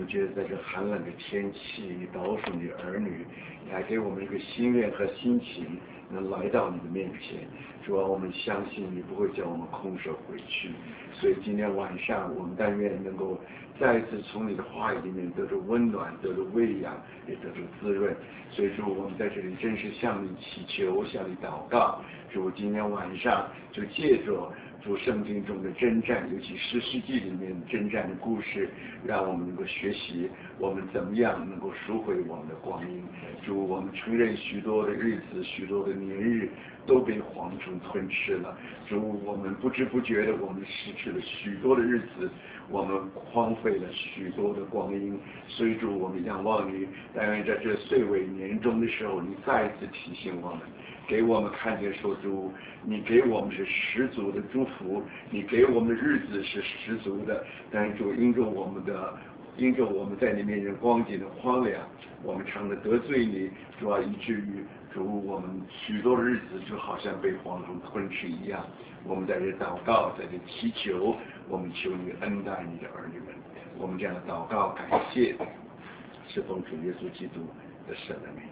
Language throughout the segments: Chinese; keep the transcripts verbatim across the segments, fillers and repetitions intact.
们觉得在这寒冷的天气，保守你的儿女，你还给我们一个心愿和心情，能来到你的面前。主啊，我们相信你不会叫我们空手回去。所以今天晚上，我们但愿能够再一次从你的话语里面得着温暖，得着喂养，也得着滋润。所以主，我们在这里真是向你祈求，向你祷告。主，今天晚上就借着主圣经中的征战，尤其诗世纪里面征战的故事，让我们能够学习我们怎么样能够赎回我们的光阴。主，我们承认许多的日子，许多的年日都被蝗虫吞吃了。主，我们不知不觉的，我们失去了许多的日子，我们荒废了许多的光阴。所以主，我们仰望你，但愿在这岁尾年终的时候，你再一次提醒我们，给我们看见说，主，你给我们是十足的祝福，你给我们的日子是十足的，但是主，因着我们的因着我们在你面前光景的荒凉，我们常的得罪你，主要以至于主我们许多的日子就好像被蝗虫吞吃一样。我们在这祷告，在这祈求，我们求你恩待你的儿女们。我们这样的祷告感谢，是奉主耶稣基督的圣名。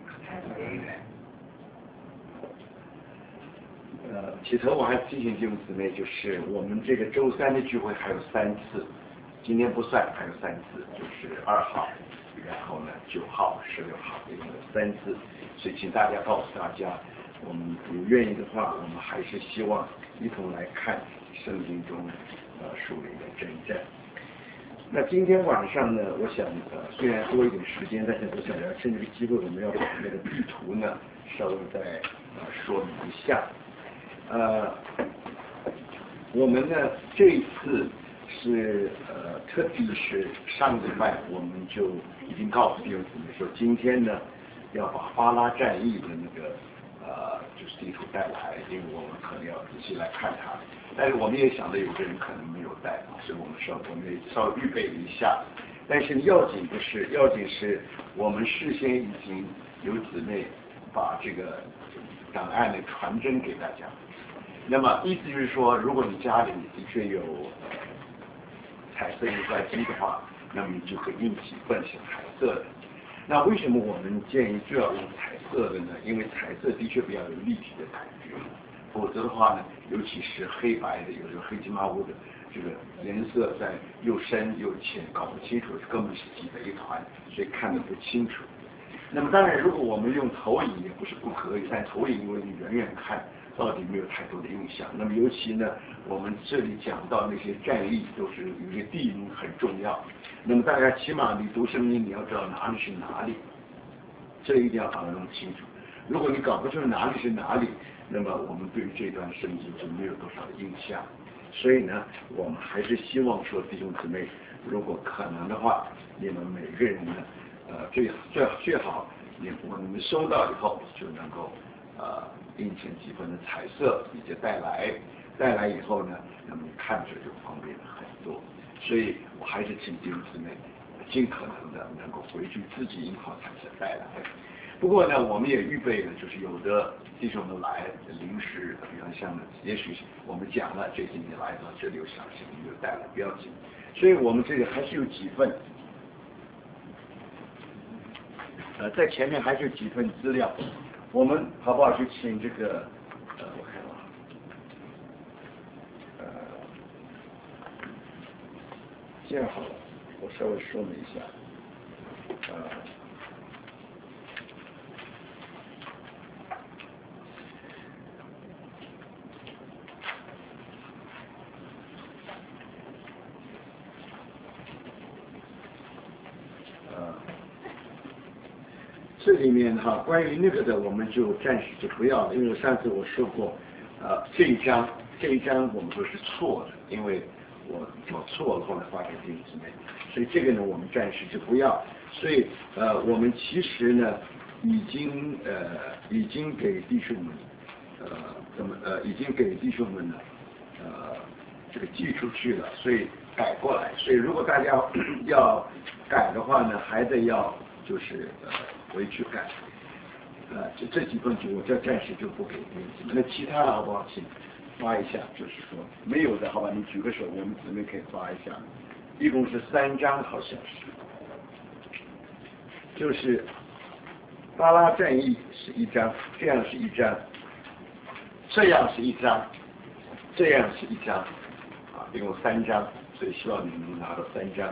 呃，起头我还提醒弟兄姊妹，就是我们这个周三的聚会还有三次，今天不算，还有三次，就是二号，然后呢九号、十六号，一共有三次，所以请大家告诉大家，我们如愿意的话，我们还是希望一同来看圣经中呃属灵的征战。那今天晚上呢，我想呃虽然多一点时间，但是我想要趁这个机会，我们要把那个地图呢稍微再呃说明一下。呃，我们呢这一次是呃特地是上个礼拜我们就已经告诉弟兄姊妹说，今天呢要把巴拉战役的那个呃就是地图带来，因为我们可能要仔细来看它。但是我们也想到有的人可能没有带，所以我们稍我们也稍微预备了一下。但是要紧不是，要紧是我们事先已经有姊妹把这个档案呢传真给大家。那么意思就是说，如果你家里的确有呃彩色印刷机的话，那么你就可以印几份是彩色的。那为什么我们建议就要用彩色的呢？因为彩色的确比较有立体的感觉。否则的话呢，尤其是黑白的，有时候黑漆麻乌的，这个颜色在又深又浅，搞不清楚，根本是挤在一团，所以看得不清楚。那么当然，如果我们用投影也不是不可以，但投影因为你远远看，到底没有太多的印象。那么尤其呢，我们这里讲到那些战役，都是有些地名很重要。那么大家起码你读圣经，你要知道哪里是哪里，这一定要把它弄清楚。如果你搞不清楚哪里是哪里，那么我们对于这段圣经就没有多少的印象。所以呢，我们还是希望说，弟兄姊妹，如果可能的话，你们每个人呢，呃，最最最好你我们收到以后就能够呃印成几份的彩色，你就带来，带来以后呢，那么你看着就方便了很多。所以我还是请弟兄姊妹尽可能的能够回去自己印好彩色带来。不过呢，我们也预备了，就是有的弟兄们来临时，比方像也许我们讲了这些你来到这里有详细你就带来不要紧。所以我们这里还是有几份，呃，在前面还是有几份资料，我们好不好去请这个，呃，我看啊，呃，这样好了，我稍微说明一下，呃。这里面哈，关于那个的，我们就暂时就不要了，因为上次我说过，呃，这一章这一章我们说是错的，因为我我错了，后来发给弟兄姊妹，所以这个呢我们暂时就不要。所以呃，我们其实呢已经呃已经给弟兄们呃怎么呃已经给弟兄们呢呃这个寄出去了，所以改过来。所以如果大家要改的话呢，还得要就是呃。回去改，呃，这这几份就我这暂时就不给弟兄姊妹，那其他的好不好？请发一下，就是说没有的好吧，你举个手，我们姊妹可以发一下。一共是三张，好像是， 就是巴拉战役是一张，这样是一张，这样是一张，这样是一张，啊，一共三张，所以希望你们能拿到三张。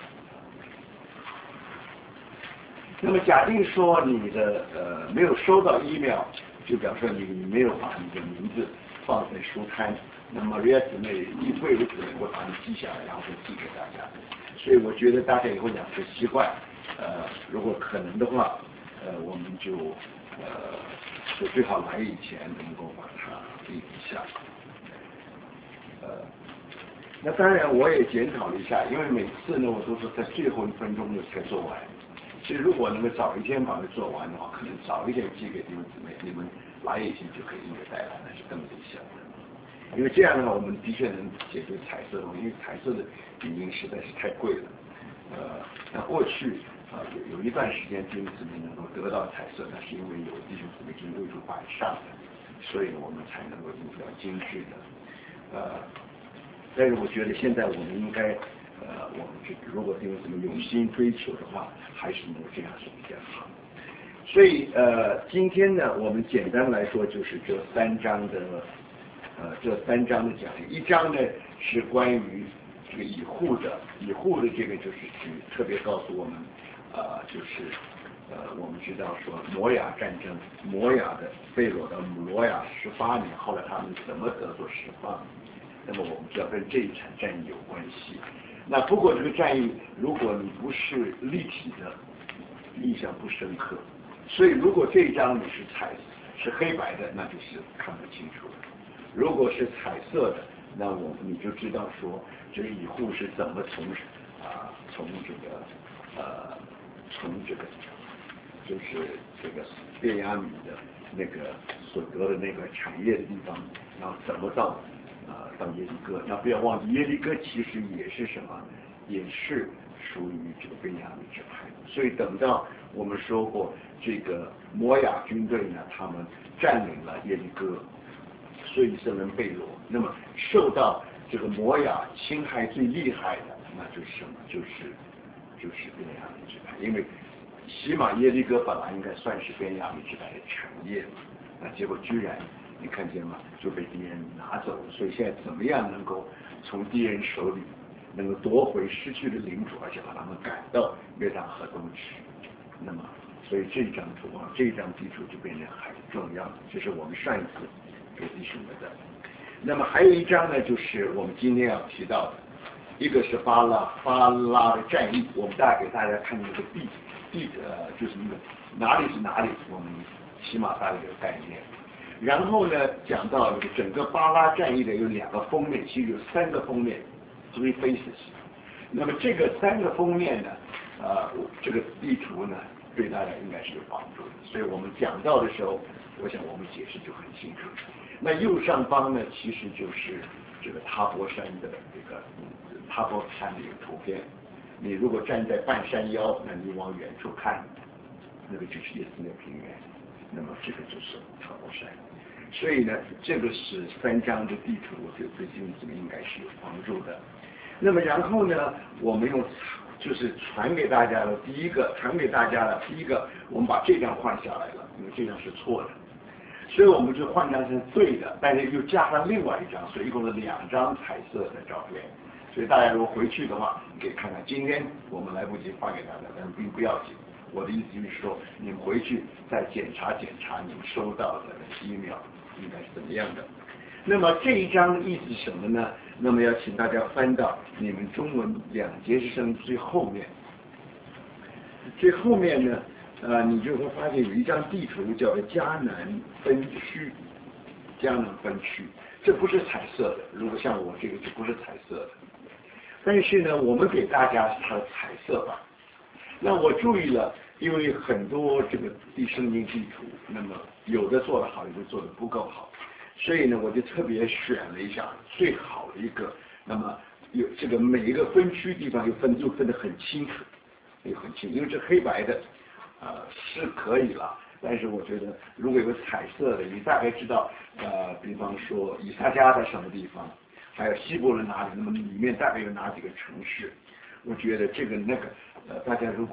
那么假定说你的呃没有收到 email， 就表示你你没有把你的名字放在书摊，那么 Maria 姊妹一会有可能会把你记下来，然后会寄给大家。所以我觉得大家以后养成习惯，呃，如果可能的话，呃，我们就呃，就最好来以前能够把它记一下。呃，那当然我也检讨了一下，因为每次呢我都是在最后一分钟才做完。所以如果能够早一天把它做完的话，可能早一点寄给你们姊妹，你们来以前就可以印着带来，那是更理想的。因为这样的话，我们的确能解决彩色的问题，因为彩色的影音实在是太贵了。呃，那过去啊、呃、有有一段时间弟兄姊妹能够得到彩色，那是因为有弟兄姊妹经为主摆上的，所以我们才能够印比较精致的。呃，但是我觉得现在我们应该。呃，我们这如果弟兄姊妹有心追求的话，还是能够这样是比较好。所以呃，今天呢，我们简单来说就是这三章的呃这三章的讲义。一章呢是关于这个以户的，以户的这个就是指特别告诉我们，呃，就是呃我们知道说摩亚战争，摩亚的被掳到摩亚十八年，后来他们怎么得做释放？那么我们知道跟这一场战役有关系。那不过这个战役，如果你不是立体的，印象不深刻。所以如果这一张你是彩是黑白的，那就是看不清楚了。如果是彩色的，那我你就知道说这个以户是怎么从啊从这个呃从这个就是这个便雅悯的那个所得的那个产业的地方，然后怎么到。啊，到耶利哥，那不要忘记，耶利哥其实也是什么，也是属于这个便雅悯支派。所以等到我们说过，这个摩亚军队呢，他们占领了耶利哥，所以以色列人被掳。那么受到这个摩亚侵害最厉害的，那就是什么？就是就是便雅悯支派，因为起码耶利哥本来应该算是便雅悯支派的产业嘛，那结果居然。你看见吗？就被敌人拿走了。所以现在怎么样能够从敌人手里能够夺回失去的领主，而且把他们赶到约旦河东去？那么，所以这张图啊，这张地图就变得很重要。这是我们上一次给弟兄们的。那么还有一张呢，就是我们今天要提到的，一个是巴拉巴拉的战役。我们大概给大家看那个地地呃，就是那个哪里是哪里，我们起码大概有概念。然后呢，讲到这个整个巴拉战役的有两个封面，其实有三个封面 ，three faces。那么这个三个封面呢，呃，这个地图呢，对大家应该是有帮助的。所以我们讲到的时候，我想我们解释就很清楚。那右上方呢，其实就是这个塔博山的这个塔博山的一个图片。你如果站在半山腰，那你往远处看，那个就是耶斯列平原。那么这个就是塔博山，所以呢，这个是三张的地图，我觉得对弟兄姊妹应该是有帮助的。那么然后呢，我们用就是传给大家的第一个，传给大家的第一个，我们把这张换下来了，因为这张是错的，所以我们就换张成对的，但是又加上另外一张，所以一共是两张彩色的照片。所以大家如果回去的话，你可以看看，今天我们来不及发给大家，但是并不要紧。我的意思就是说，你们回去再检查检查你们收到的 email 应该是怎么样的。那么这一章的意思是什么呢？那么要请大家翻到你们中文两节之声最后面。最后面呢，呃，你就会发现有一张地图叫迦南分区。迦南分区，这不是彩色的，如果像我这个就不是彩色的。但是呢，我们给大家是它的彩色版。那我注意了，因为很多这个地圣经地图，那么有的做得好，有的做得不够好，所以呢，我就特别选了一下最好的一个。那么有这个每一个分区地方又分又分得很清楚，又很清楚，因为这黑白的，呃是可以了。但是我觉得如果有个彩色的，你大概知道，呃，比方说以撒迦在什么地方，还有希伯伦哪里，那么里面大概有哪几个城市。我觉得这个那个呃，大家如果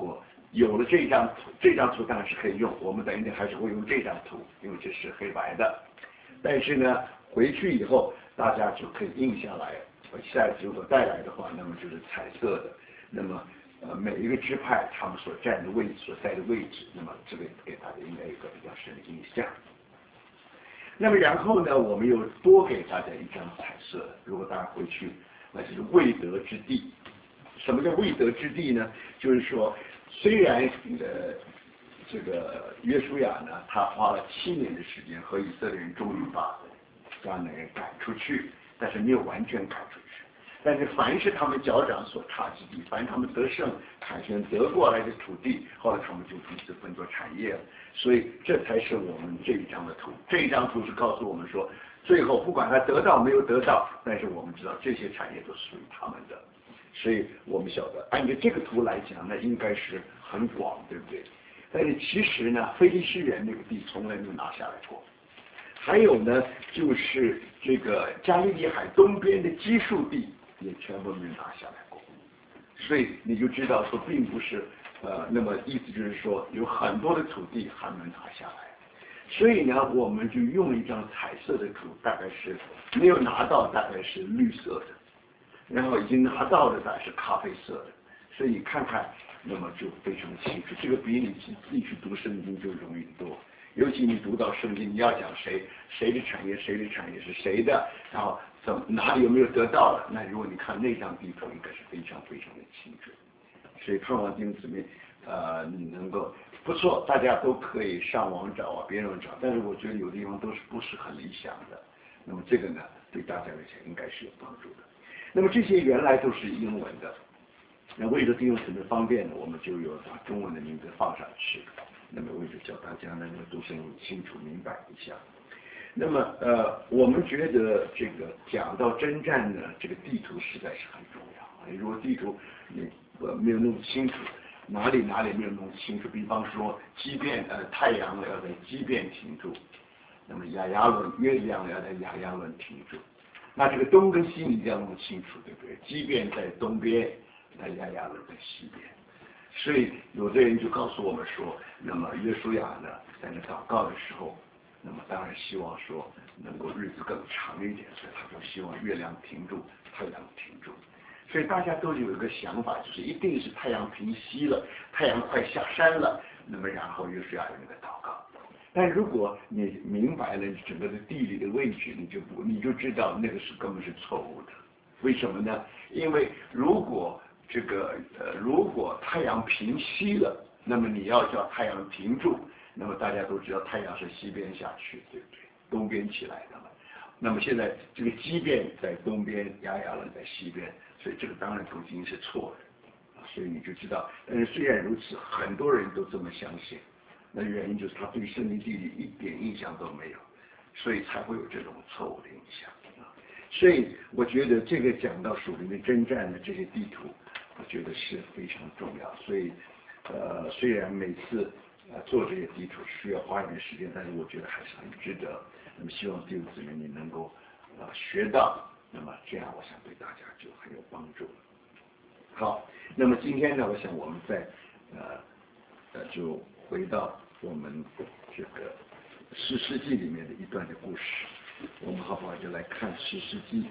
有了这张图，这张图当然是可以用，我们等一点还是会用这张图，因为这是黑白的。但是呢，回去以后大家就可以印下来，我下一次如果带来的话，那么就是彩色的。那么呃每一个支派他们所占的位置、所在的位置，那么这个给大家应该有个比较深的印象。那么然后呢，我们又多给大家一张彩色的，如果大家回去，那就是未得之地。什么叫未得之地呢？就是说，虽然呃这个约书亚呢，他花了七年的时间和以色列人终于把迦南人赶出去，但是没有完全赶出去。但是凡是他们脚掌所踏之地，凡他们得胜凯旋得过来的土地，后来他们就彼此分作产业了。所以这才是我们这一张的图。这一张图是告诉我们说，最后不管他得到没有得到，但是我们知道这些产业都属于他们的。所以我们晓得，按照这个图来讲，那应该是很广，对不对？但是其实呢，非利士人那个地从来没有拿下来过。还有呢，就是这个加利利海东边的基述地也全部没有拿下来过。所以你就知道说，并不是呃，那么意思就是说，有很多的土地还没拿下来。所以呢，我们就用一张彩色的图，大概是没有拿到，大概是绿色的。然后已经拿到的大概是咖啡色的，所以你看看，那么就非常清楚。这个比你自己去读圣经就容易多。尤其你读到圣经，你要讲谁谁的产业，谁的产业是谁的，然后怎么哪里有没有得到了，那如果你看那张地图，应该是非常非常的清楚。所以盼望弟兄姊妹，呃，你能够不错，大家都可以上网找啊，别人找，但是我觉得有的地方都是不是很理想的。那么这个呢，对大家来讲应该是有帮助的。那么这些原来都是英文的，那为了弟兄姊妹方便呢，我们就有把中文的名字放上去。那么为了叫大家能够都先清楚明白一下。那么呃，我们觉得这个讲到征战呢，这个地图实在是很重要。如果地图你呃没有弄清楚，哪里哪里没有弄清楚，比方说畸变呃太阳要在畸变停住，那么亚亚伦月亮要在亚亚伦停住。那这个东跟西你一定要弄清楚，对不对？畸变在东边，那亚亚伦在西边。所以有的人就告诉我们说，那么约书亚呢，在那祷告的时候，那么当然希望说能够日子更长一点，所以他就希望月亮停住，太阳停住。所以大家都有一个想法，就是一定是太阳平西了，太阳快下山了，那么然后约书亚有那个祷告。但如果你明白了整个的地理的位置，你就不你就知道那个是根本是错误的。为什么呢？因为如果这个呃如果太阳平西了，那么你要叫太阳停住，那么大家都知道太阳是西边下去，对不对？东边起来的嘛。那么现在这个畸变在东边，亚亚伦在西边，所以这个当然都已经是错的。所以你就知道，但是虽然如此，很多人都这么相信。那原因就是他对圣经地理一点印象都没有，所以才会有这种错误的印象啊。所以我觉得这个讲到属灵的征战的这些地图，我觉得是非常重要。所以呃，虽然每次呃做这些地图需要花一点时间，但是我觉得还是很值得。那么希望弟兄姊妹你能够呃学到，那么这样我想对大家就很有帮助。好，那么今天呢，我想我们在呃呃就回到我们这个士师记里面的一段的故事，我们好不好就来看士师记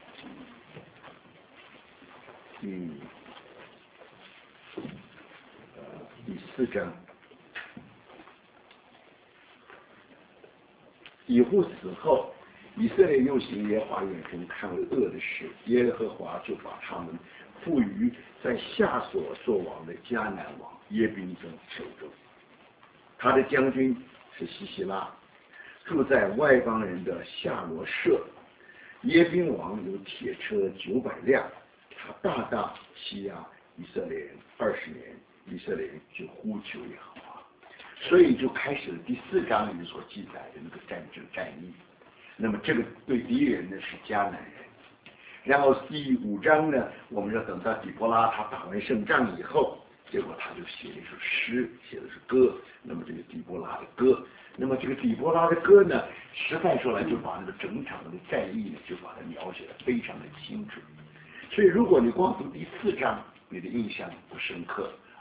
第呃第四章。以户死后，以色列又行耶和华眼中看为恶的事，耶和华就把他们赋予在夏所作王的迦南王耶宾中手中。他的将军是西西拉，住在外邦人的夏罗舍。耶宾王有铁车九百辆，他大大欺压以色列人二十年，以色列人就呼求耶和华。所以就开始了第四章里面所记载的那个战争战役。那么这个对敌人呢是迦南人。然后第五章呢，我们要等到底波拉他打完胜仗以后，结果他就写了一首诗，写的是歌。那么这个底波拉的歌，那么这个底波拉的歌呢，实在说来就把那个整场的战役呢，就把它描写的非常的清楚。所以如果你光读第四章，你的印象不深刻，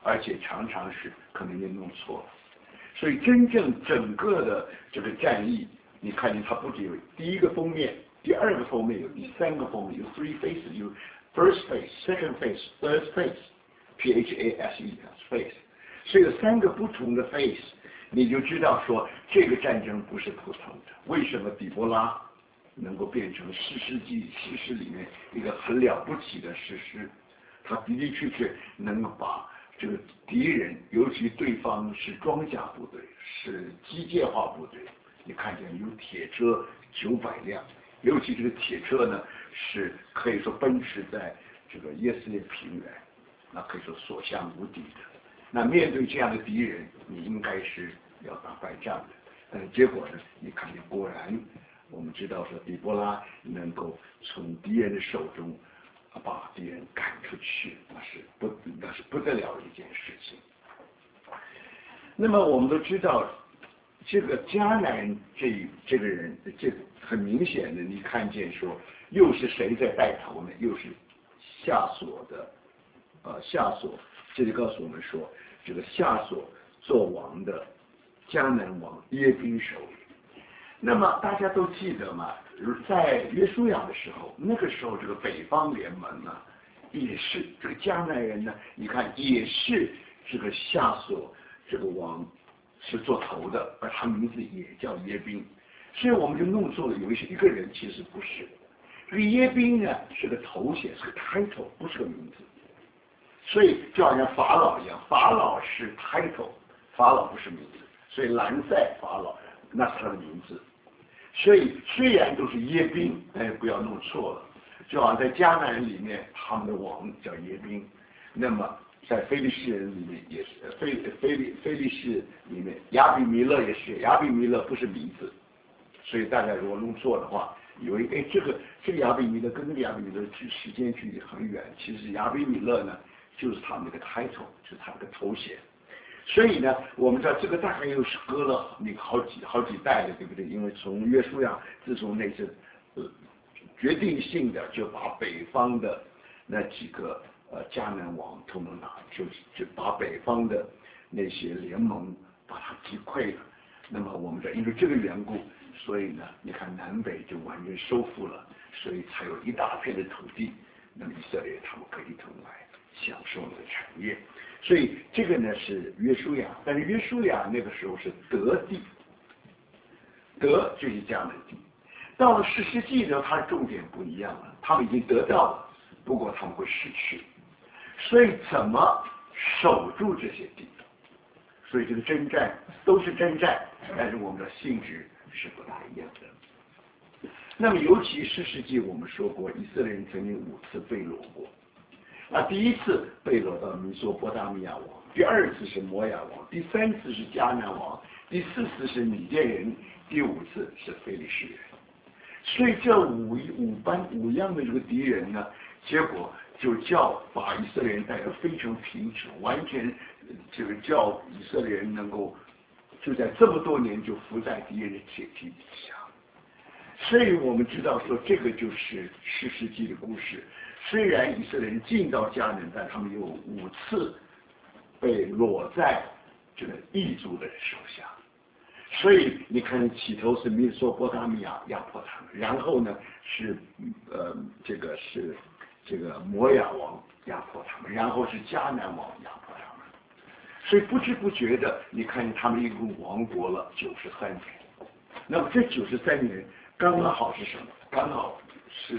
而且常常是可能也弄错了。所以真正整个的这个战役，你看见它不只有第一个封面，第二个封面，有第三个封面，有 three faces， 有 first face、second face、third face，P H A S E face， 所以有三个不同的 face， 你就知道说这个战争不是普通的。为什么底波拉能够变成士师记史诗里面一个很了不起的史诗？他的的确确能够把这个敌人，尤其对方是装甲部队，是机械化部队，你看见有铁车九百辆，尤其这个铁车呢是可以说奔驰在这个耶斯列平原，那可以说所向无敌的。那面对这样的敌人，你应该是要打败仗的。但是结果呢，你看见果然，我们知道说底波拉能够从敌人的手中把敌人赶出去，那是不那是不得了的一件事情。那么我们都知道，这个迦南这这个人，这很明显的，你看见说，又是谁在带头呢？又是夏所的，呃，夏所，这就告诉我们说，这个夏所做王的迦南王耶宾手里。那么大家都记得嘛，在约书亚的时候，那个时候这个北方联盟呢，也是这个迦南人呢，你看也是这个夏所这个王是做头的，而他名字也叫耶宾，所以我们就弄错了，有一些一个人其实不是。这个耶宾呢是个头衔，是个 title， 不是个名字。所以就好像法老一样，法老是 title， 法老不是名字，所以兰塞法老那是他的名字。所以虽然都是耶宾，但是不要弄错了。就好像在迦南人里面，他们的王叫耶宾，那么在非利士人里面也是，非非利非利士里面，亚比米勒也是，亚比米勒不是名字。所以大家如果弄错的话，以为哎这个这个亚比米勒跟那个亚比米勒距时间距离很远，其实亚比米勒呢就是他们那个 title， 就是他们的头衔。所以呢，我们知道这个大概又是隔了那个好几好几代了，对不对？因为从约书亚自从那次呃决定性的就把北方的那几个呃迦南王统统拿，就就把北方的那些联盟把它击溃了。那么我们的因为这个缘故，所以呢，你看南北就完全收复了，所以才有一大片的土地，那么以色列他们可以一同来享受那个产业。所以这个呢是约书亚，但是约书亚那个时候是得地，得就是这样的地。到了士师记的时候，它的重点不一样了，他们已经得到了，不过他们会失去。所以怎么守住这些地？所以这个征战都是征战，但是我们的性质是不大一样的。那么尤其士师记我们说过，以色列人曾经五次被掳过。那第一次被掳到米索波大米亚王，第二次是摩亚王，第三次是迦南王，第四次是米甸人，第五次是非利士人。所以这五五班五样的这个敌人呢，结果就叫把以色列人带得非常贫穷，完全这个叫以色列人能够就在这么多年就伏在敌人的铁蹄底下。所以我们知道说，这个就是士师记的故事。虽然以色列人进到迦南，但他们有五次被落在这个异族的人手下。所以你看，起头是米索波大米亚压迫他们，然后呢是呃这个是这个摩亚王压迫他们，然后是迦南王压迫他们。所以不知不觉的，你看他们一共亡国了九十三年。那么这九十三年刚刚好是什么？刚好是。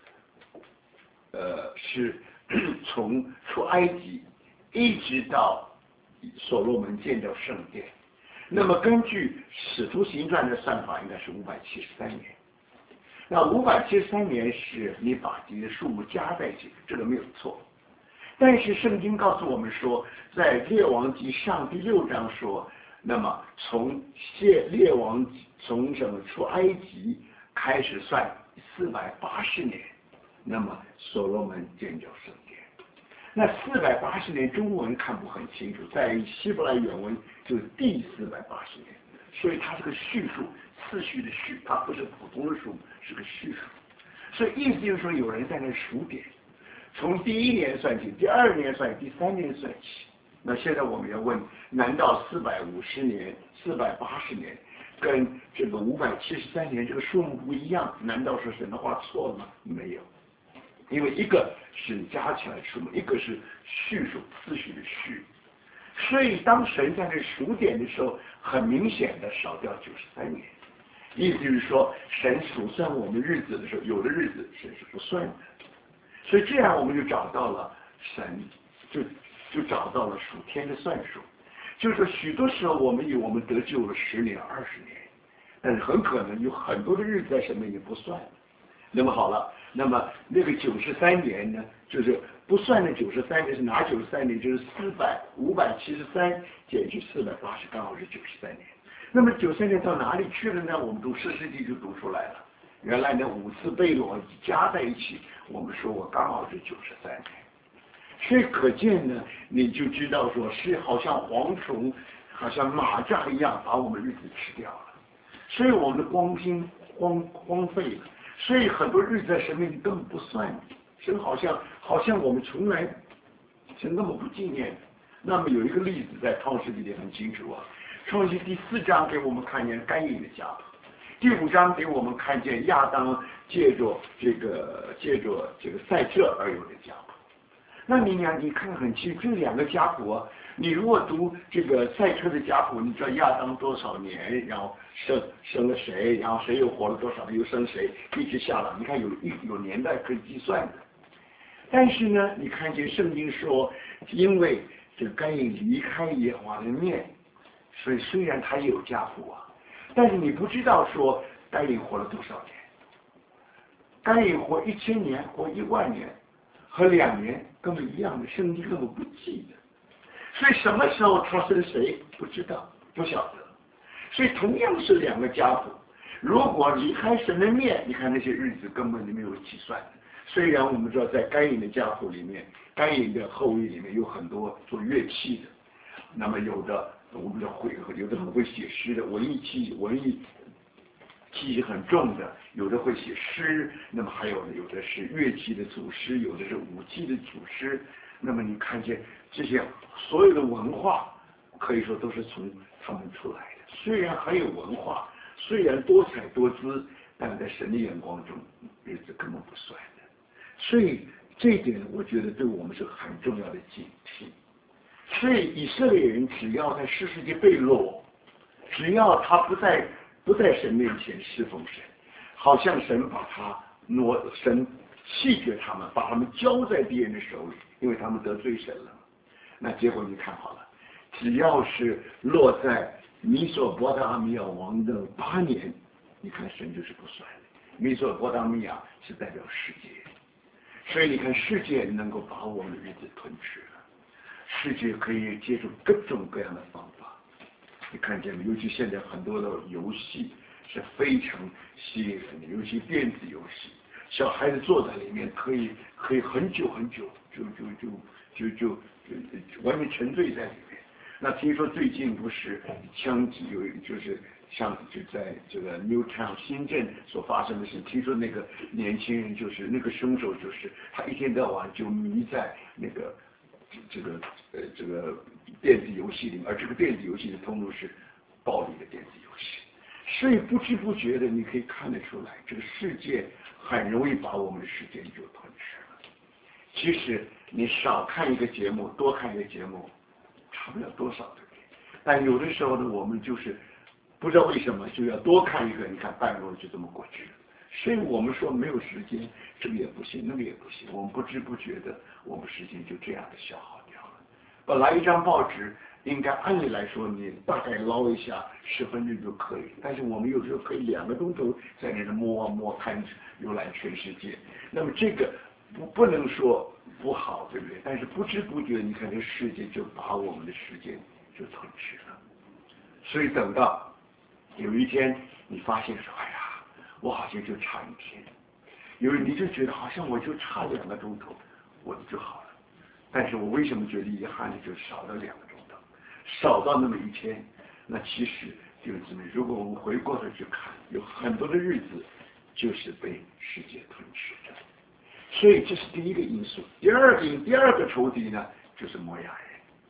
呃，是从出埃及一直到所罗门建造圣殿。那么根据使徒行传的算法，应该是五百七十三年。那五百七十三年是你把这些数目加在一起，这个没有错。但是圣经告诉我们说，在列王记上第六章说，那么从列列王从什么出埃及开始算四百八十年。那么所罗门建造圣殿，那四百八十年中文看不很清楚，在希伯来原文就是第四百八十年，所以它是个序数，次序的序，它不是普通的数，是个序数。所以意思就是说，有人在那数点，从第一年算起，第二年算起，第三年算起。 那现在我们要问，难道四百五十年、四百八十年跟这个五百七十三年这个数目不一样？难道是神的话错了吗？没有，因为一个是加起来数目，一个是序数次序的序。所以当神在这数点的时候，很明显的少掉九十三年。意思就是说，神数算我们日子的时候，有的日子神是不算的。所以这样我们就找到了神，就就找到了属天的算数。就是说，许多时候我们以为我们得救了十年、二十年，但是很可能有很多的日子在神面前不算。那么好了，那么那个九十三年呢，就是不算的九十三年是哪九十三年？就是四百五百七十三减去四百八十，刚好是九十三年。那么九十三年到哪里去了呢？我们读士师记就读出来了。原来那五次贝罗加在一起，我们说我刚好是九十三年。所以可见呢，你就知道说是好像蝗虫、好像蚂蚱一样把我们日子吃掉了，所以我们的光阴荒荒废了。所以很多日子在神面前根本不算，神好像好像我们从来神根本不纪念。那么有一个例子在创世纪里很清楚啊，创世纪第四章给我们看见该隐的家谱，第五章给我们看见亚当借着这个借着这个赛特而有的家谱。那你呀，你看很清楚这两个家谱啊，你如果读这个赛特的家谱，你知道亚当多少年，然后生生了谁，然后谁又活了多少年，又生谁，一直下来，你看有有年代可以计算的。但是呢，你看见圣经说，因为这该隐离开耶和华的面，所以虽然他也有家谱啊，但是你不知道说该隐活了多少年，该隐活一千年，活一万年。和两年根本一样的，圣经根本不记得，所以什么时候他生谁不知道，不晓得。所以同样是两个家谱，如果离开神的面，你看那些日子根本就没有计算的。虽然我们知道在该隐的家谱里面，该隐的后裔里面有很多做乐器的，那么有的我们的会，有的很会写诗的，文艺气文艺气息很重的，有的会写诗，那么还有有的是乐器的祖师，有的是武器的祖师。那么你看见这些所有的文化，可以说都是从他们出来的。虽然很有文化，虽然多彩多姿，但在神的眼光中，日子根本不算的。所以这一点，我觉得对我们是很重要的警惕。所以以色列人只要在世世界被落，只要他不在。不在神面前侍奉神，好像神把他挪，神弃绝他们，把他们交在别人的手里，因为他们得罪神了。那结果你看好了，只要是落在米索波达米亚王的八年，你看神就是不算的。米索波达米亚是代表世界，所以你看世界能够把我们的日子吞吃了，世界可以借助各种各样的方法。你看见没？尤其现在很多的游戏是非常吸引人的，尤其电子游戏，小孩子坐在里面可以可以很久很久，就就就就就就完全沉醉在里面。那听说最近不是枪击有，就是像就在这个 Newtown 新镇所发生的事，听说那个年轻人就是那个凶手，就是他一天到晚就迷在那个这个呃这个电子游戏里面，而这个电子游戏的通路是暴力的电子游戏，所以不知不觉的你可以看得出来，这个世界很容易把我们的时间就吞噬了。其实你少看一个节目，多看一个节目，差不了多少的，但有的时候呢，我们就是不知道为什么就要多看一个，你看半路就这么过去了。所以我们说没有时间，这个也不行，那个也不行，我们不知不觉的，我们时间就这样的消耗掉了。本来一张报纸应该按理来说你大概捞一下十分钟就可以，但是我们有时候可以两个钟头在那里摸啊摸，看浏览全世界。那么这个不不能说不好，对不对？但是不知不觉，你看这世界就把我们的时间就吞噬了。所以等到有一天你发现说，哎呀，我好像就差一天，因为你就觉得好像我就差两个钟头，我就好了。但是我为什么觉得遗憾呢？就少了两个钟头，少到那么一天。那其实弟兄姊妹，如果我们回过头去看，有很多的日子就是被世界吞噬的。所以这是第一个因素。第二个第二个仇敌呢，就是摩亚人。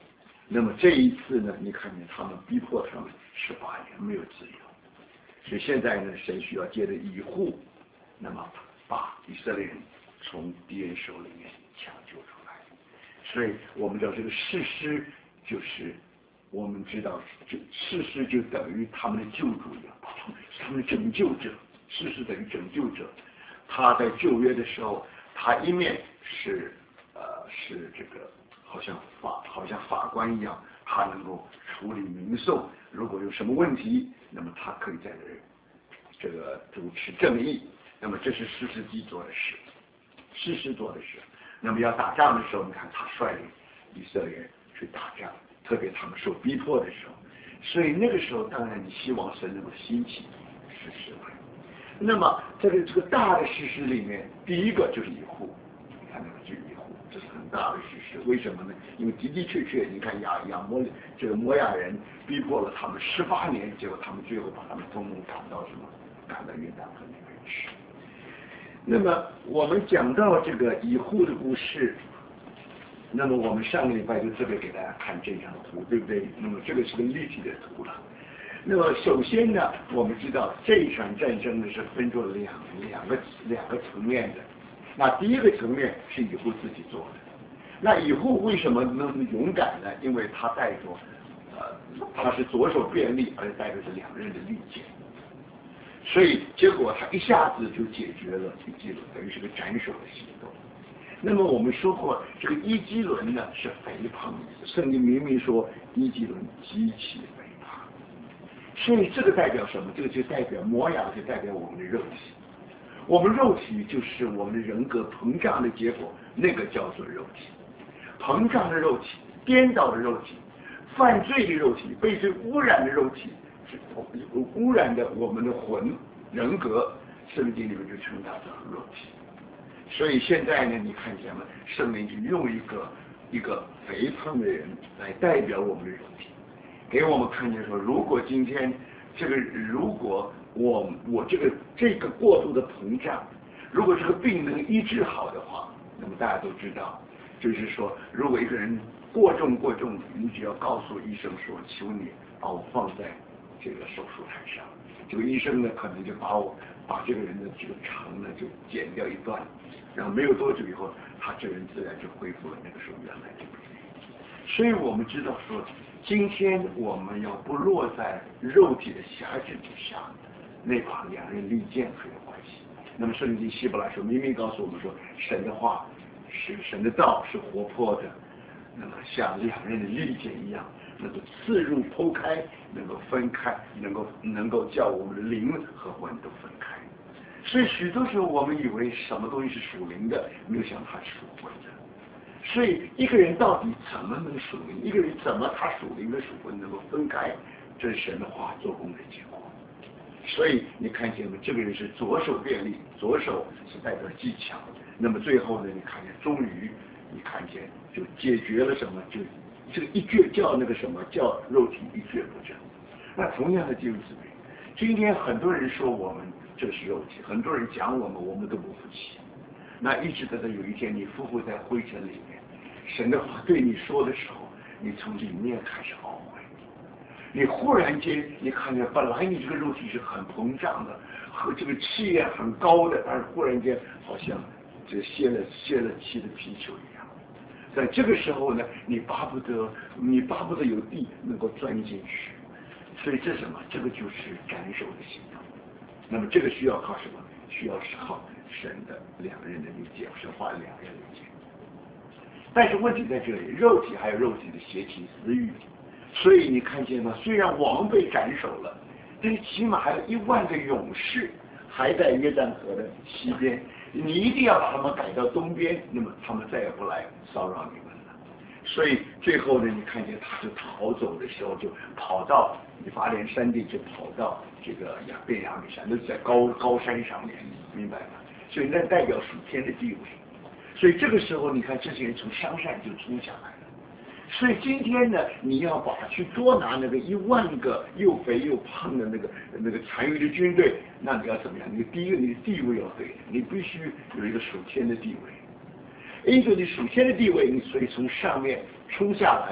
那么这一次呢，你看见他们逼迫他们十八年没有自由，所以现在呢，神需要借着以户，那么把以色列人从敌人手里面抢救出来。所以我们知道这个士师就是我们知道，这士师就等于他们的救主一样，他们的拯救者，士师等于拯救者。他在旧约的时候，他一面是呃是这个好像法好像法官一样，他能够处理民讼，如果有什么问题，那么他可以在这这个主持正义。那么这是士师机做的事，士师做的事。那么要打仗的时候，你看他率领以色列人去打仗，特别他们受逼迫的时候，所以那个时候当然你希望神能够兴起士师来。那么在这个这个大的事实里面，第一个就是以户，你看那个就是以户，这是很大的事实。为什么呢？因为的的确确，你看亚亚摩这个摩亚人逼迫了他们十八年，结果他们最后把他们统统赶到什么？赶到约旦河那边去。那么我们讲到这个以户的故事，那么我们上个礼拜就特别给大家看这张图，对不对？那么这个是个立体的图了。那么首先呢，我们知道这一场战争呢是分作两两个两个层面的。那第一个层面是以户自己做的。那以户为什么能勇敢呢？因为他带着，呃，他是左手便利，而且带着是两刃的利剑，所以结果他一下子就解决了伊基伦，等于是个斩首的行动。那么我们说过，这个伊基伦呢是肥胖的，圣经明明说伊基伦极其肥胖。所以这个代表什么？这个就代表摩亚，就代表我们的肉体。我们肉体就是我们的人格膨胀的结果，那个叫做肉体。膨胀的肉体，颠倒的肉体，犯罪的肉体，被罪污染的肉体，是污染的我们的魂人格。圣经里面就称它叫肉体。所以现在呢，你看见了，圣灵就用一个一个肥胖的人来代表我们的肉体。给我们看见说，如果今天这个，如果我我这个这个过度的膨胀，如果这个病能医治好的话，那么大家都知道，就是说，如果一个人过重过重，你只要告诉医生说，求你把我放在这个手术台上，这个医生呢可能就把我把这个人的这个肠呢就剪掉一段，然后没有多久以后，他这个人自然就恢复了那个时候原来这个病。所以我们知道说，今天我们要不落在肉体的辖制之下，那把两刃利剑很有关系。那么圣经希伯来书明明告诉我们说，神的话是神的道是活泼的，那么像两刃的利剑一样，能够刺入剖开，能够分开，能够能够叫我们的灵和魂都分开。所以许多时候我们以为什么东西是属灵的，没有想它是属魂的。所以一个人到底怎么能属灵？一个人怎么他属灵的属魂能够分开？这是神的话做工的结果。所以你看见吗？这个人是左手便利，左手是代表技巧。那么最后呢，你看见终于你看见就解决了什么？就这个一蹶叫那个什么叫肉体一蹶不振。那同样的弟兄姊妹，今天很多人说我们这是肉体，很多人讲我们，我们都不服气。那一直等到有一天你匍匐在灰尘里面，神的话对你说的时候，你从里面开始懊悔。你忽然间你看见本来你这个肉体是很膨胀的，和这个气焰很高的，但是忽然间好像这泄了泄了气的皮球一样。在这个时候呢，你巴不得你巴不得有地能够钻进去。所以这什么？这个就是斩首的行动。那么这个需要靠什么？需要是靠神的两刃的利剑，神话两刃的利剑。但是问题在这里，肉体还有肉体的邪情私欲。所以你看见吗？虽然王被斩首了，但是起码还有一万个勇士还在约旦河的西边，你一定要把他们赶到东边，那么他们再也不来骚扰你们了。所以最后呢，你看见他就逃走的时候，就跑到以法莲山地，就跑到这个亚便雅悯山，那是在高高山上面，明白吗？所以那代表属天的地位。所以这个时候，你看这些人从山上就冲下来了。所以今天呢，你要把去捉拿那个一万个又肥又胖的那个那个残余的军队，那你要怎么样？你第一个，你的地位要对，你必须有一个属天的地位。一个你属天的地位，你所以从上面冲下来，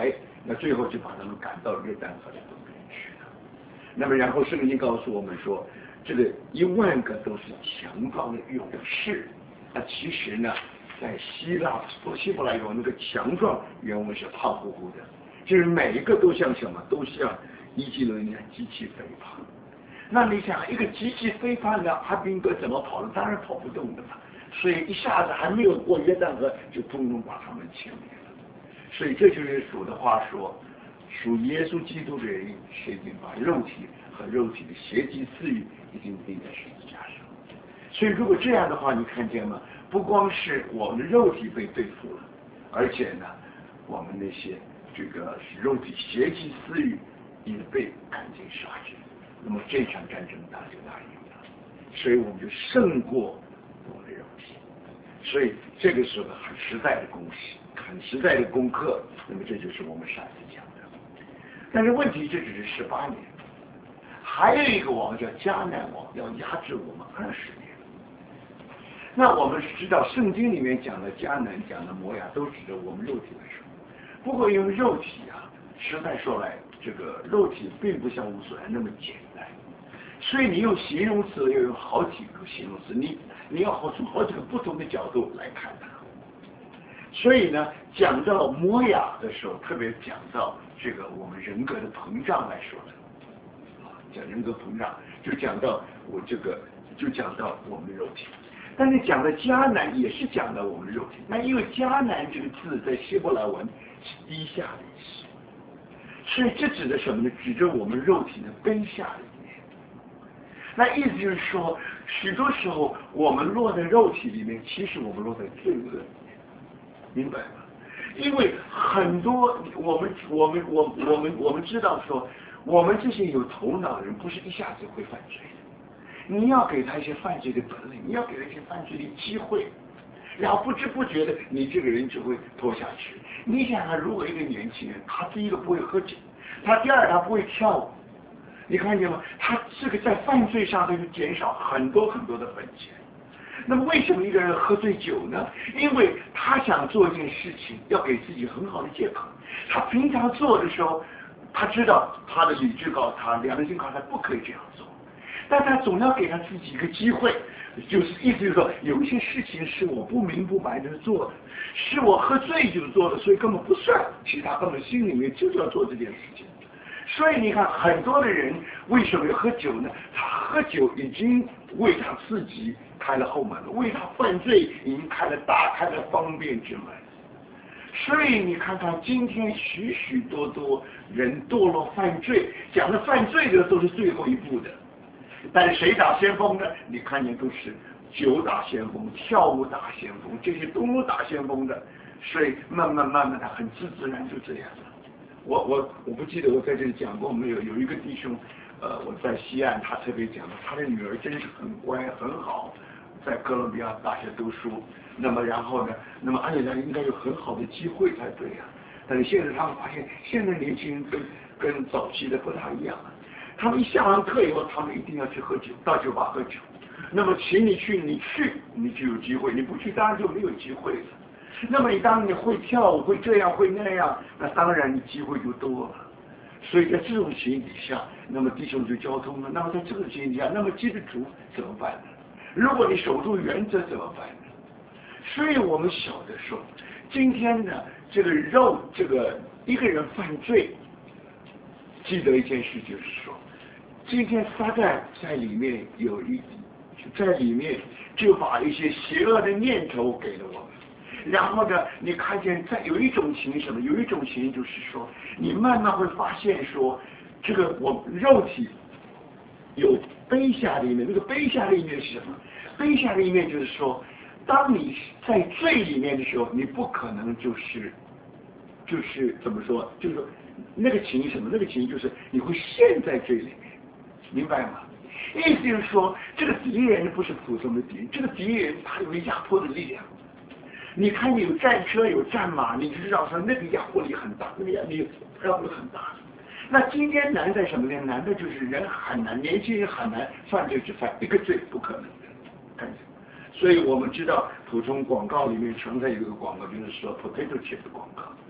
那最后就把他们赶到约旦河的东边去了。那么然后圣经告诉我们说，这个一万个都是强壮的勇士。那其实呢，在希腊说希伯来语那个强壮原文是胖乎乎的，就是每一个都像什么，都像伊基伦一样极其肥胖。那你想，一个极其肥胖的阿兵哥怎么跑呢？当然跑不动的嘛。所以一下子还没有过约旦河，就通通把他们歼灭了。所以这就是主的话说，属耶稣基督的人，谁已经把肉体和肉体的邪极私欲已经钉在十字架上。所以如果这样的话，你看见吗？不光是我们的肉体被对付了，而且呢，我们那些这个肉体邪极私欲也被赶尽杀绝。那么这场战争打就打赢了，所以我们就胜过我们的肉体。所以这个是个很实在的公式，很实在的功课。那么这就是我们上次讲的。但是问题这只是十八年，还有一个王叫迦南王，要压制我们二十年。那我们知道圣经里面讲的迦南、讲的摩亚都指着我们肉体来说。不过因为肉体啊，实在说来，这个肉体并不像乌索兰那么简单，所以你用形容词要用好几个形容词，你你要好从好几个不同的角度来看它。所以呢，讲到摩亚的时候，特别讲到这个我们人格的膨胀来说的，啊，讲人格膨胀，就讲到我这个，就讲到我们的肉体。但是讲的迦南也是讲到我们的肉体，那因为迦南这个字在希伯来文是低下的意思，所以这指的什么呢？指着我们肉体的卑下的一面。那意思就是说，许多时候我们落在肉体里面，其实我们落在罪恶里面，明白吗？因为很多我们我们我我们我们知道说，我们这些有头脑的人不是一下子会犯罪的。你要给他一些犯罪的本领，你要给他一些犯罪的机会，然后不知不觉的，你这个人就会拖下去。你想想，如果一个年轻人，他第一个不会喝酒，他第二他不会跳舞，你看见吗？他这个在犯罪上他就减少很多很多的本钱。那么为什么一个人喝醉酒呢？因为他想做一件事情，要给自己很好的借口。他平常做的时候，他知道他的理智告诉他，良心告诉他不可以这样做。但他总要给他自己一个机会，就是意思就是说，有一些事情是我不明不白的做的，是我喝醉酒做的，所以根本不算。其实他根本心里面就是要做这件事情。所以你看，很多的人为什么要喝酒呢？他喝酒已经为他自己开了后门了，为他犯罪已经开了打开了方便之门。所以你看看今天许许多多人堕落犯罪，讲的犯罪的都是最后一步的。但是谁打先锋呢？你看见都是酒打先锋，跳舞打先锋，这些都打先锋的，所以慢慢慢慢的很自自然就这样了。我我我不记得我在这里讲过没有？有一个弟兄，呃，我在西岸，他特别讲了，他的女儿真是很乖很好，在哥伦比亚大学读书。那么然后呢，那么按理讲应该有很好的机会才对呀、啊。但是现在他们发现，现在年轻人跟跟早期的不大一样了。他们一下完课以后，他们一定要去喝酒，到酒吧喝酒。那么请你去，你去你就有机会；你不去，当然就没有机会了。那么你当你会跳舞，会这样会那样，那当然你机会就多了。所以在这种情形底下，那么弟兄就交通了。那么在这种情形底下，那么基督徒怎么办呢？如果你守住原则怎么办呢？所以我们晓得说，今天呢，这个肉，这个一个人犯罪，记得一件事就是说，今天撒旦在里面有一，在里面就把一些邪恶的念头给了我们。然后呢，你看见在有一种情形什么？有一种情形就是说，你慢慢会发现说，这个我肉体有卑下的一面，那个卑下的一面是什么？卑下的一面就是说，当你在罪里面的时候，你不可能就是就是怎么说？就是说那个情形什么？那个情形就是你会陷在罪里面，明白吗？意思就是说，这个敌人不是普通的敌人，这个敌人他有压迫的力量。你看有战车有战马，你就知道说那个压迫力很大，那个压力压迫力很大。那今天难在什么呢？难的就是人很难，年轻人很难犯罪只犯一个罪，不可能的。看见？所以我们知道，普通广告里面常常有一个广告，就是说 potato chip 的广告，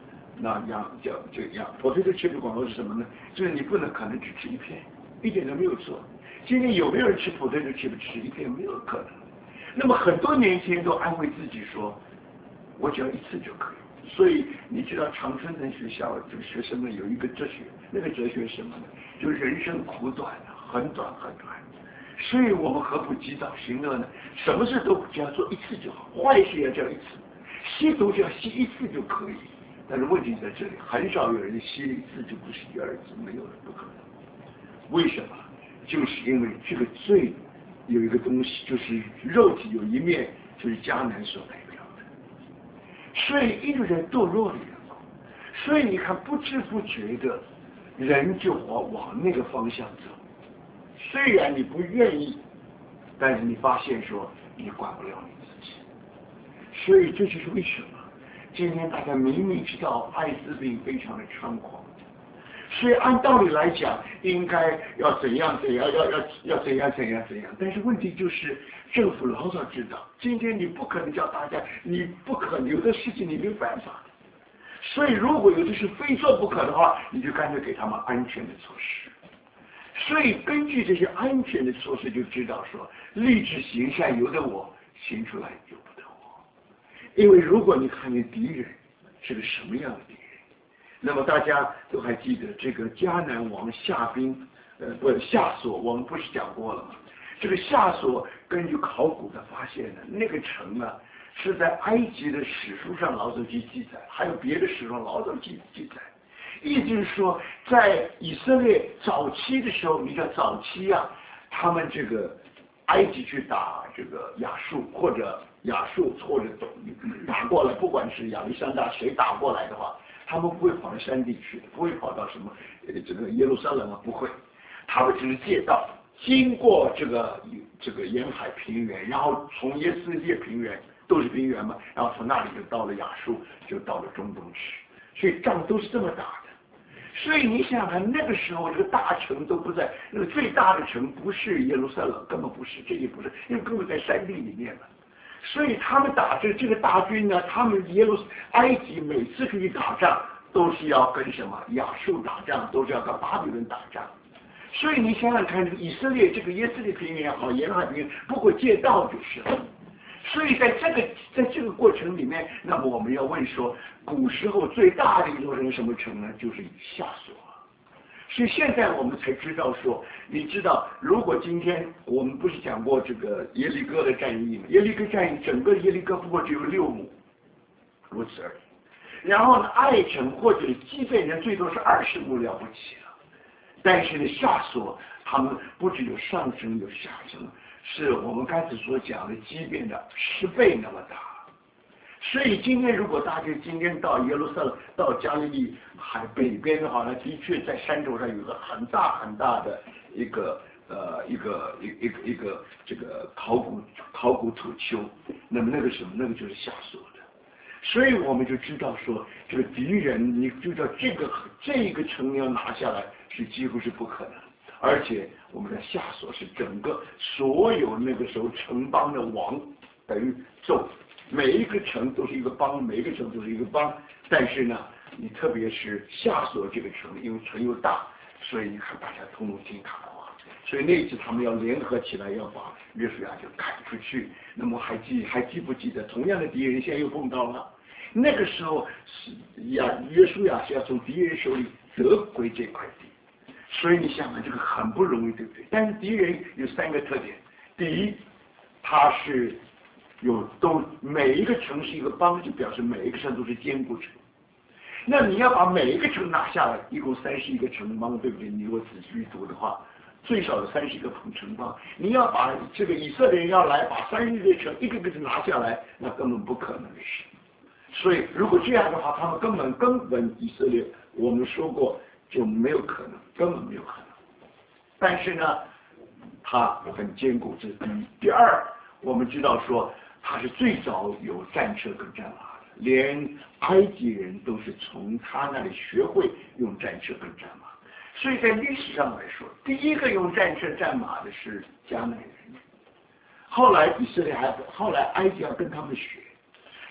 那养叫这个养 potato chip 广告是什么呢？就是你不能可能只吃一片，一点都没有错。今天有没有人吃 potato chip 吃一片？没有可能。那么很多年轻人都安慰自己说，我只要一次就可以。所以你知道常春藤学校这个学生们有一个哲学，那个哲学是什么呢？就是人生苦短啊，很短很短。所以我们何不及早行乐呢？什么事都只要做一次就好，坏事也只要一次，吸毒只要吸一次就可以。但是问题在这里，很少有人吸了一次就不吸第二次，没有的，不可能。为什么？就是因为这个罪有一个东西，就是肉体有一面，就是迦南所代表的。所以一个人堕落的缘故，所以你看不知不觉的，人就往往那个方向走。虽然你不愿意，但是你发现说你管不了你自己。所以这就是为什么今天大家明明知道艾滋病非常的猖狂，所以按道理来讲应该要怎样怎样要要要怎样怎样怎样，但是问题就是政府老早知道，今天你不可能叫大家，你不可能有的事情你没有办法，所以如果有的是非做不可的话，你就干脆给他们安全的措施。所以根据这些安全的措施，就知道说立志行善由得我，行出来由不得我。因为如果你看见敌人是个什么样的敌人，那么大家都还记得这个迦南王夏兵，呃，不夏所，我们不是讲过了吗？这个夏所根据考古的发现呢，那个城呢是在埃及的史书上老早记记载，还有别的史书上老早记记载。意思就是说，在以色列早期的时候，你看早期啊，他们这个埃及去打这个亚述，或者亚述或者打过来，不管是亚历山大谁打过来的话，他们不会跑到山地去的，不会跑到什么呃这个耶路撒冷啊，不会，他们只是借道，经过这个这个沿海平原，然后从耶斯列平原都是平原嘛，然后从那里就到了亚述，就到了中东去，所以仗都是这么打的。所以你想想看，那个时候这个大城都不在，那个最大的城不是耶路撒冷，根本不是，这也不是，因为根本在山地里面嘛。所以他们打这这个大军呢，他们耶路埃及每次出去打仗都是要跟什么亚述打仗，都是要跟巴比伦打仗。所以你想想看，这个以色列这个耶斯列平原也好，沿海平原，不过借道就是了。所以在这个在这个过程里面，那么我们要问说，古时候最大的一座城什么城呢？就是夏所。所以现在我们才知道说，你知道，如果今天我们不是讲过这个耶利哥的战役吗？耶利哥战役整个耶利哥不过只有六亩，如此而已。然后呢，爱城或者基遍人最多是二十亩了不起了，但是呢，夏所他们不只有上城有下城。是我们刚才所讲的畸变的十倍那么大，所以今天如果大家今天到耶路撒冷、到加利利海北边的话呢，的确在山头上有个很大很大的一个呃一个一一个一个这个考古考古土丘，那么那个什么那个就是夏所的，所以我们就知道说这个敌人，你就知道这个这个城要拿下来是几乎是不可能。而且我们的夏所是整个所有那个时候城邦的王，等于总每一个城都是一个邦，每一个城都是一个邦。但是呢，你特别是夏所这个城，因为城又大，所以你看大家通通听他的话。所以那一次他们要联合起来，要把约书亚就赶出去。那么还记还记不记得，同样的敌人现在又碰到了。那个时候是亚约书亚是要从敌人手里得回这块地。所以你想想，这个很不容易，对不对？但是敌人有三个特点：第一，他是有都每一个城是一个邦，就表示每一个城都是坚固城。那你要把每一个城拿下来，一共三十一个城邦，对不对？你如果仔细读的话，最少有三十个城邦。你要把这个以色列人要来把三十一个城一个个的拿下来，那根本不可能的事。所以如果这样的话，他们根本根本以色列，我们说过。就没有可能，根本没有可能。但是呢，它很坚固，这是第一。第二，我们知道说它是最早有战车跟战马的，连埃及人都是从他那里学会用战车跟战马。所以在历史上来说，第一个用战车战马的是迦南人，后来以色列还后来埃及要跟他们学。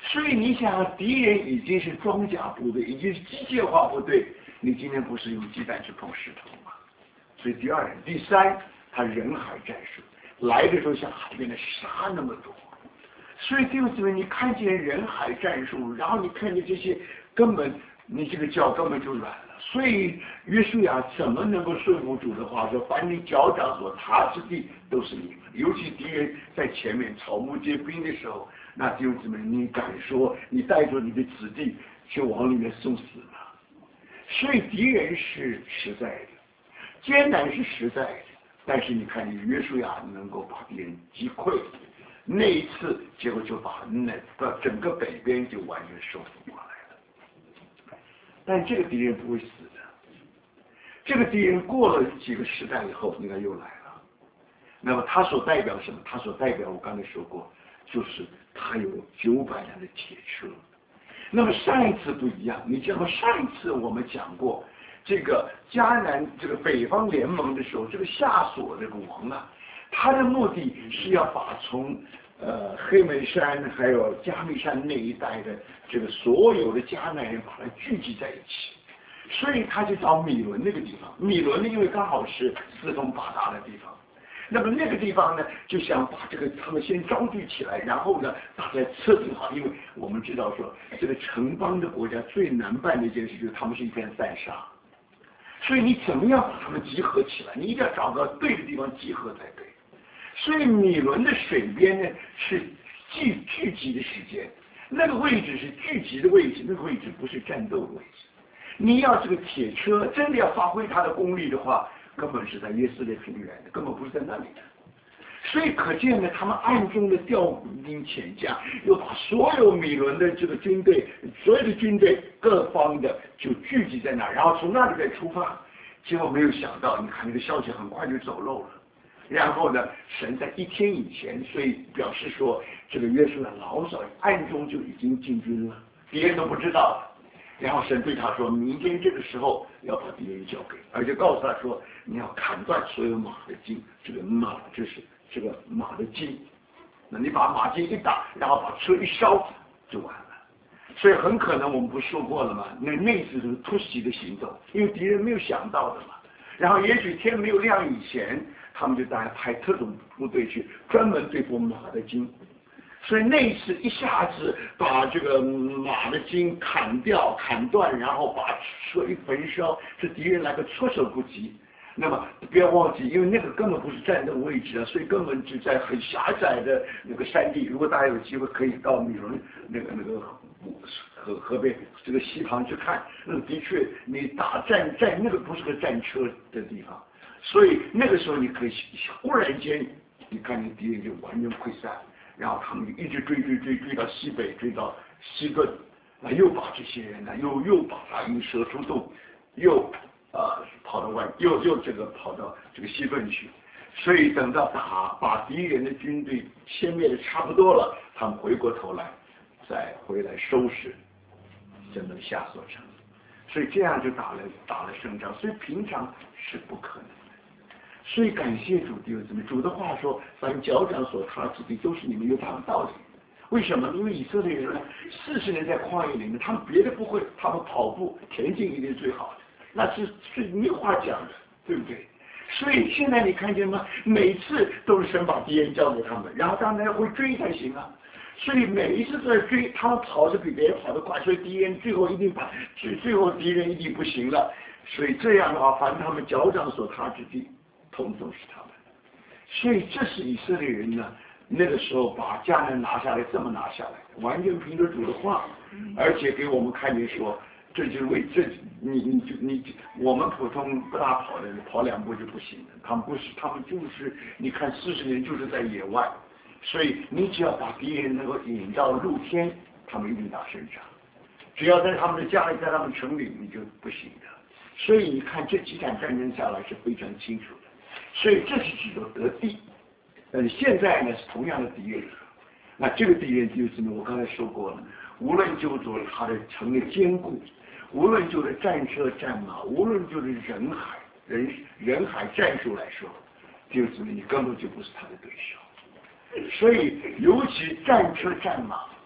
所以你想，敌人已经是装甲部队，已经是机械化部队，你今天不是用鸡蛋去碰石头吗？所以第二点，第三，他人海战术来的时候像海边的沙那么多，所以弟兄姊妹，你看见人海战术，然后你看见这些，根本你这个脚根本就软了。所以约书亚怎么能够说服主的话说，凡你脚掌所踏之地都是你们，尤其敌人在前面草木皆兵的时候，那弟兄姊妹，你敢说你带着你的子弟就往里面送死吗？所以敌人是实在的，艰难是实在的，但是你看你约书亚能够把敌人击溃，那一次结果就把那个整个北边就完全收复过来了。但这个敌人不会死的，这个敌人过了几个时代以后，你看又来了。那么他所代表什么？他所代表我刚才说过，就是他有九百辆的铁车。那么上一次不一样，你知道吗？上一次我们讲过，这个迦南这个北方联盟的时候，这个夏所这个王啊，他的目的是要把从呃黑门山还有加密山那一带的这个所有的迦南人把它聚集在一起，所以他就找米伦那个地方。米伦呢，因为刚好是四通八达的地方。那么那个地方呢，就想把这个他们先招聚起来，然后呢，大家测定好，因为我们知道说，这个城邦的国家最难办的一件事就是他们是一片散沙，所以你怎么样把他们集合起来？你一定要找个对的地方集合才对。所以米伦的水边呢是聚聚集的时间，那个位置是聚集的位置，那个位置不是战斗的位置。你要这个铁车真的要发挥它的功力的话，根本是在约斯列平原的，根本不是在那里的。所以可见呢，他们暗中的调兵遣将，又把所有米伦的这个军队，所有的军队各方的就聚集在那儿，然后从那里再出发。结果没有想到，你看那个消息很快就走漏了。然后呢，神在一天以前，所以表示说，这个约书亚老早暗中就已经进军了，敌人都不知道。然后神对他说，明天这个时候要把敌人交给，而且告诉他说，你要砍断所有马的筋，这个马就是这个马的筋，那你把马筋一打，然后把车一烧就完了。所以很可能我们不说过了吗？那那次是突袭的行动，因为敌人没有想到的嘛。然后也许天没有亮以前，他们就大家派特种部队去专门对付马的筋。所以那一次一下子把这个马的筋砍掉、砍断，然后把车一焚烧，这敌人来个措手不及。那么不要忘记，因为那个根本不是战斗位置啊，所以根本只在很狭窄的那个山地。如果大家有机会可以到米伦那个那个河河边这个溪旁去看，那的确你打战战那个不是个战车的地方，所以那个时候你可以忽然间你看见敌人就完全溃散。然后他们就一直追追追追到西北，追到西顿，那又把这些人呢，又又把他引蛇出洞，又呃跑到外，又又这个跑到这个西顿去。所以等到打把敌人的军队歼灭的差不多了，他们回过头来，再回来收拾整个下所城。所以这样就打了打了胜仗，所以平常是不可能。所以感谢主，弟兄姊妹，主的话说，凡脚掌所踏之地，都是你们有他的道理。为什么？因为以色列人呢，四十年在旷野里面，他们别的不会，他们跑步、田径一定是最好的，那是是没话讲的，对不对？所以现在你看见吗？每次都是神把敌人交给他们，然后当然会追才行啊。所以每一次都在追，他们跑得比别人跑得快，所以敌人最后一定把最最后敌人一定不行了。所以这样的话，凡他们脚掌所踏之地，统统是他们。所以这是以色列人呢，那个时候把迦南拿下来，这么拿下来，完全凭着主的话，而且给我们看见说，这就是为这你你就你我们普通不大跑的，跑两步就不行了。他们不是，他们就是你看四十年就是在野外，所以你只要把敌人能够引到露天，他们一定打胜仗。只要在他们的家里，在他们城里，你就不行的。所以你看这几场战争下来是非常清楚的。所以这是指的得地，呃，现在呢是同样的敌人，那这个敌人就是呢，我刚才说过了，无论就着他的城的坚固，无论就是战车战马，无论就是人海人人海战术来说，就是你根本就不是他的对手。所以尤其战车战马，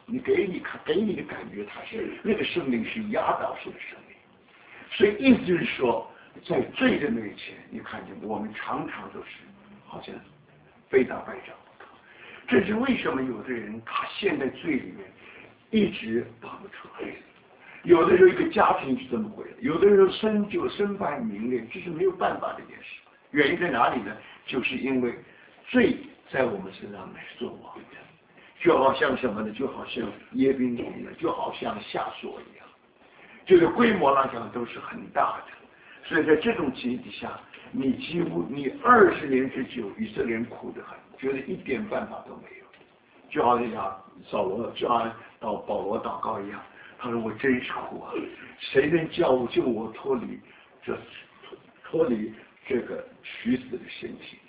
你给你看，给你的感觉，它是那个生命是压倒性的生命。所以意思就是说，在罪的面前，你看见我们常常都是好像非打败仗。这是为什么有的人他陷在罪里面，一直拔不出来。有的时候一个家庭是这么回来，有的时候身就身败名裂，这是没有办法的一件事。原因在哪里呢？就是因为罪在我们身上是做王的，就好像什么呢？就好像耶宾一样，就好像夏所一样，这个规模来讲都是很大的。所以在这种情形下，你几乎你二十年之久，以色列人苦得很，觉得一点办法都没有，就好像扫罗，就好像到保罗祷告一样，他说我真是苦啊，谁能叫我救我脱离这脱离这个虚死的身体？